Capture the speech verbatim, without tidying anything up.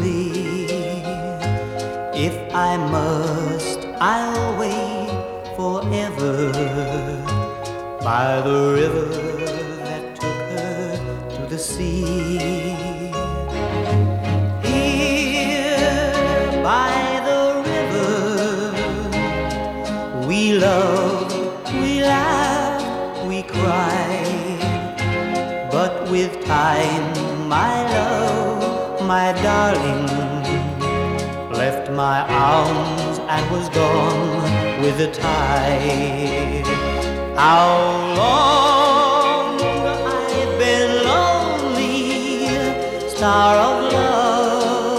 lonely. If I must, I'll wait forever by the river that took her to the sea. Here by the river we love, we laugh, we cry. But with time, my love, my darling, left my arms and was gone with the tide. How long I've been lonely, star of